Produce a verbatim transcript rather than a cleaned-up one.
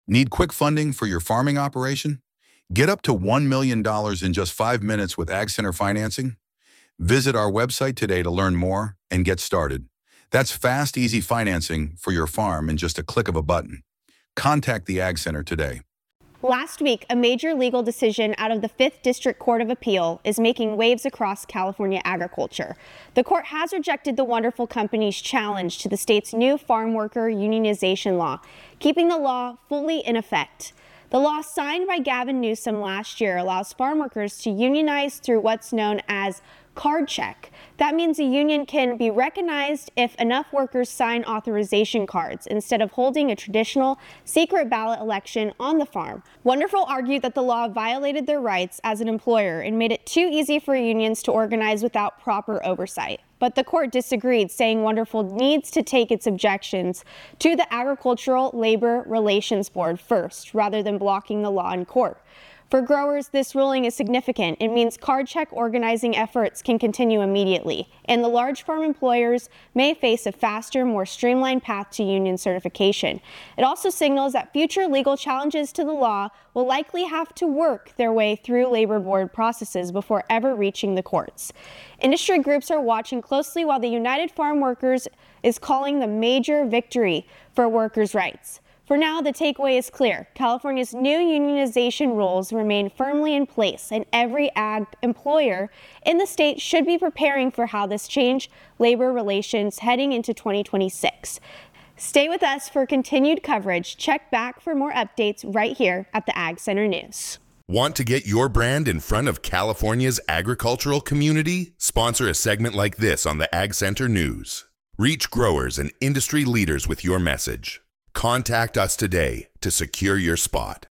Need quick funding for your farming operation? Get up to one million dollars in just five minutes with Ag Center financing. Visit our website today to learn more and get started. That's fast, easy financing for your farm in just a click of a button. Contact the Ag Center today. Last week, a major legal decision out of the fifth District Court of Appeal is making waves across California agriculture. The court has rejected the Wonderful Company's challenge to the state's new farm worker unionization law, keeping the law fully in effect. The law signed by Gavin Newsom last year allows farm workers to unionize through what's known as card check. That means a union can be recognized if enough workers sign authorization cards instead of holding a traditional secret ballot election on the farm. Wonderful argued that the law violated their rights as an employer and made it too easy for unions to organize without proper oversight. But the court disagreed, saying Wonderful needs to take its objections to the Agricultural Labor Relations Board first, rather than blocking the law in court. For growers, this ruling is significant. It means card check organizing efforts can continue immediately, and the large farm employers may face a faster, more streamlined path to union certification. It also signals that future legal challenges to the law will likely have to work their way through labor board processes before ever reaching the courts. Industry groups are watching closely while the United Farm Workers is calling the major victory for workers' rights. For now, the takeaway is clear. California's new unionization rules remain firmly in place, and every ag employer in the state should be preparing for how this change labor relations heading into twenty twenty-six. Stay with us for continued coverage. Check back for more updates right here at the Ag Center News. Want to get your brand in front of California's agricultural community? Sponsor a segment like this on the Ag Center News. Reach growers and industry leaders with your message. Contact us today to secure your spot.